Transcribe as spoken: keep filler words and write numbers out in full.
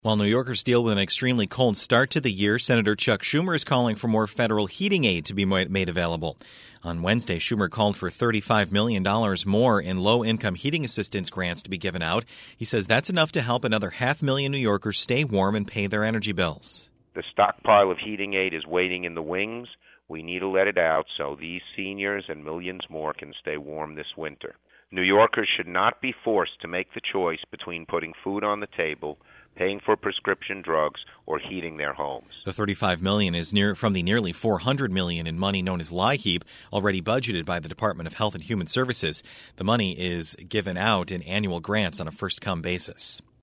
While New Yorkers deal with an extremely cold start to the year, Senator Chuck Schumer is calling for more federal heating aid to be made available. On Wednesday, Schumer called for thirty-five million dollars more in low-income heating assistance grants to be given out. He says that's enough to help another half million New Yorkers stay warm and pay their energy bills. The stockpile of heating aid is waiting in the wings. We need to let it out so these seniors and millions more can stay warm this winter. New Yorkers should not be forced to make the choice between putting food on the table, paying for prescription drugs, or heating their homes. The thirty-five million dollars is near from the nearly four hundred million dollars in money known as LIHEAP, already budgeted by the Department of Health and Human Services. The money is given out in annual grants on a first-come basis.